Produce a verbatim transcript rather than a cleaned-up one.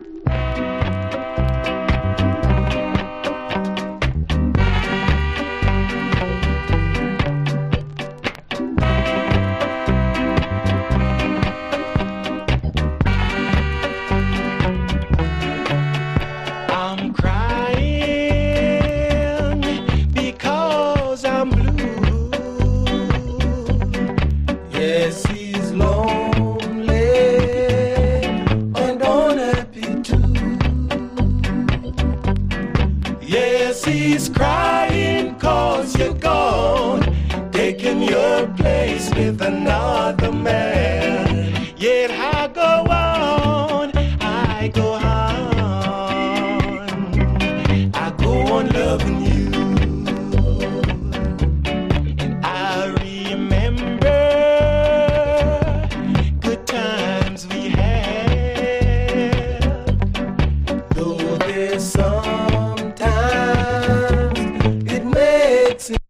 I'm crying because I'm blue. Yes, he's lonely and unhappy too. Yes, he's crying cause you're gone, taking your place with another man. Yet I go on, I go on, I go on loving you. And I remember good times we had, though there's sometimes